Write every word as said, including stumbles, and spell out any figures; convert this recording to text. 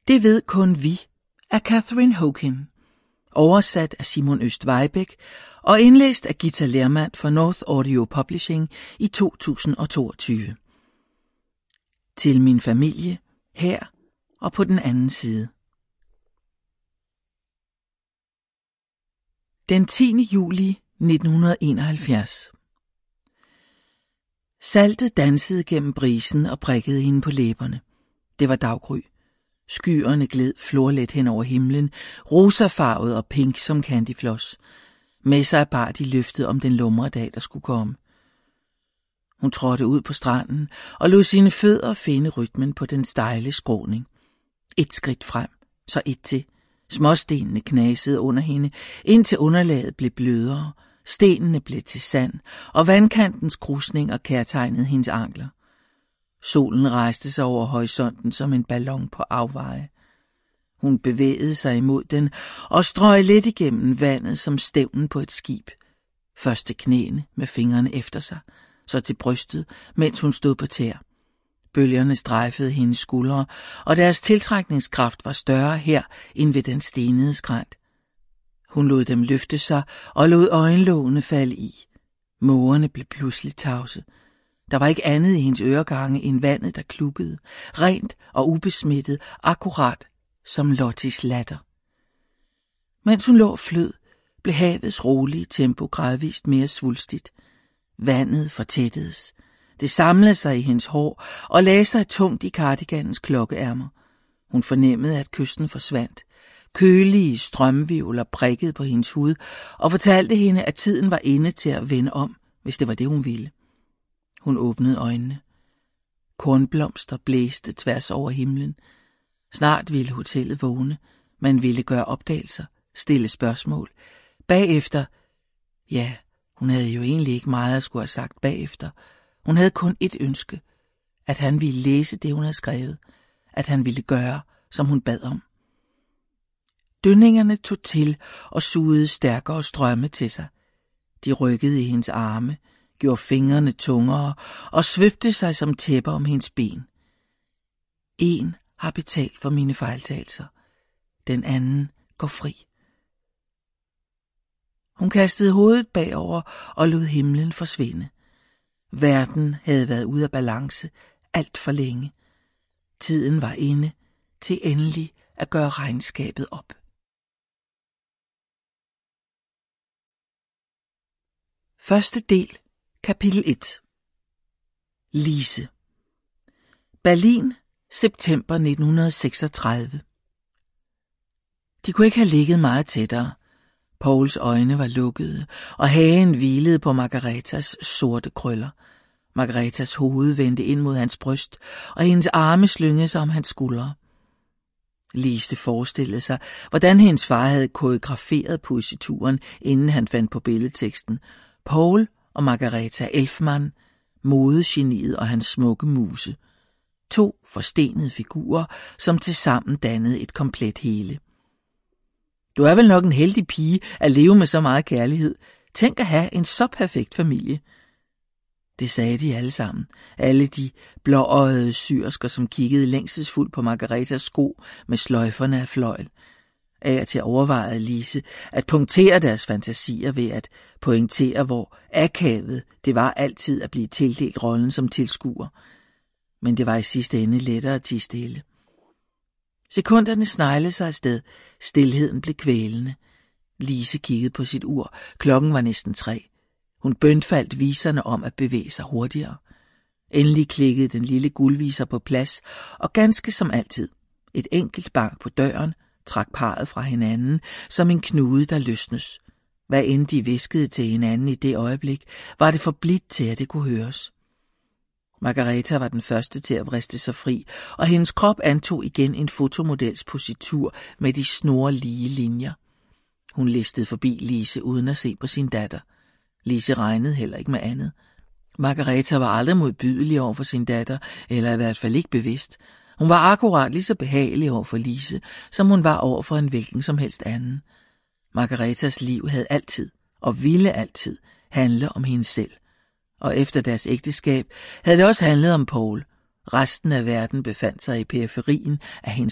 Det ved kun vi af Catherine Hockin, oversat af Simon Øst Weibæk og indlæst af Githa Lehrmann for North Audio Publishing i to tusind og toogtyve. Til min familie, her og på den anden side. Den tiende juli nitten enoghalvfjerds. Saltet dansede gennem brisen og prikkede hende på læberne. Det var daggry. Skyerne gled florlet hen over himlen, rosafarvet og pink som candyfloss. Med sig bar de løftet om den lumre dag, der skulle komme. Hun trådte ud på stranden og lod sine fødder finde rytmen på den stejle skråning. Et skridt frem, så et til. Småstenene knasede under hende, indtil underlaget blev blødere. Stenene blev til sand, og vandkantens krusninger kærtegnede hendes ankler. Solen rejste sig over horisonten som en ballon på afveje. Hun bevægede sig imod den og strøg let igennem vandet som stævnen på et skib. Først til knæene med fingrene efter sig, så til brystet, mens hun stod på tæer. Bølgerne strejfede hendes skuldre, og deres tiltrækningskraft var større her end ved den stenede skrænt. Hun lod dem løfte sig og lod øjenlågene falde i. Mågerne blev pludselig tavse. Der var ikke andet i hendes øregange end vandet, der klukkede, rent og ubesmittet, akkurat som Lotties latter. Mens hun lå og flød, blev havets rolige tempo gradvist mere svulstigt. Vandet fortættedes. Det samlede sig i hendes hår og lagde sig tungt i cardiganens klokkeærmer. Hun fornemmede, at kysten forsvandt. Kølige strømvivler prikkede på hendes hud og fortalte hende, at tiden var inde til at vende om, hvis det var det, hun ville. Hun åbnede øjnene. Kornblomster blæste tværs over himlen. Snart ville hotellet vågne. Man ville gøre opdagelser, stille spørgsmål. Bagefter, ja, hun havde jo egentlig ikke meget at skulle have sagt bagefter. Hun havde kun et ønske, at han ville læse det, hun havde skrevet, at han ville gøre, som hun bad om. Dønningerne tog til og sugede stærkere strømme til sig. De rykkede i hendes arme, gjorde fingrene tungere og svøbte sig som tæpper om hendes ben. En har betalt for mine fejltagelser. Den anden går fri. Hun kastede hovedet bagover og lod himlen forsvinde. Verden havde været ude af balance alt for længe. Tiden var inde til endelig at gøre regnskabet op. Første del, kapitel et. Lise. Berlin, september nitten seksogtredive. De kunne ikke have ligget meget tættere. Pauls øjne var lukkede, og hagen hvilede på Margaretas sorte krøller. Margaretas hoved vendte ind mod hans bryst, og hendes arme slyngede sig om hans skuldre. Lise forestillede sig, hvordan hendes far havde koreograferet poesituren, inden han fandt på billedteksten. Paul og Margareta Elfmann, modegeniet og hans smukke muse. To forstenede figurer, som tilsammen dannede et komplet hele. Du er vel nok en heldig pige at leve med så meget kærlighed. Tænk at have en så perfekt familie. Det sagde de alle sammen. Alle de blåøjede syrsker, som kiggede længselsfuldt på Margaretas sko med sløjferne af fløjl. Af og til overvejede Lise at punktere deres fantasier ved at pointere, hvor akavet det var altid at blive tildelt rollen som tilskuer. Men det var i sidste ende lettere at tie stille. Sekunderne sneglede sig afsted. Stilheden blev kvælende. Lise kiggede på sit ur. Klokken var næsten tre. Hun bønfaldt viserne om at bevæge sig hurtigere. Endelig klikkede den lille guldviser på plads, og ganske som altid, et enkelt bank på døren, trak parret fra hinanden som en knude, der løsnes. Hvad end de viskede til hinanden i det øjeblik, var det for blidt til, at det kunne høres. Margareta var den første til at vriste sig fri, og hendes krop antog igen en fotomodels positur med de snorlige linjer. Hun listede forbi Lise uden at se på sin datter. Lise regnede heller ikke med andet. Margareta var aldrig modbydelig over for sin datter, eller i hvert fald ikke bevidst. Hun var akkurat lige så behagelig over for Lise, som hun var over for en hvilken som helst anden. Margaretas liv havde altid, og ville altid, handle om hende selv. Og efter deres ægteskab havde det også handlet om Paul. Resten af verden befandt sig i periferien af hendes